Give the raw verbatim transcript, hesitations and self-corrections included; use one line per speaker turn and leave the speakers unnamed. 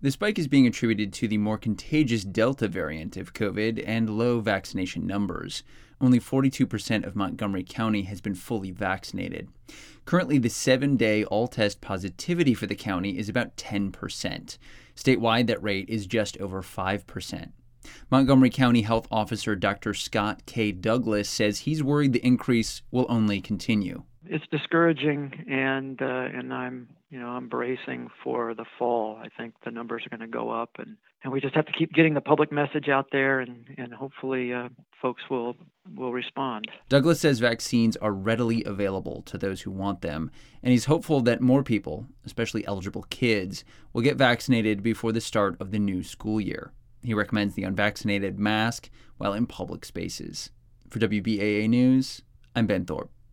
The spike is being attributed to the more contagious Delta variant of COVID and low vaccination numbers. Only forty-two percent of Montgomery County has been fully vaccinated. Currently, the seven-day all-test positivity for the county is about ten percent. Statewide, that rate is just over five percent. Montgomery County Health Officer Doctor Scott K. Douglas says he's worried the increase will only continue.
It's discouraging, and uh, and I'm you know I'm bracing for the fall. I think the numbers are going to go up, and, and we just have to keep getting the public message out there, and and hopefully uh, folks will will respond.
Douglas says vaccines are readily available to those who want them, and he's hopeful that more people, especially eligible kids, will get vaccinated before the start of the new school year. He recommends the unvaccinated mask while in public spaces. For W B A A News, I'm Ben Thorpe.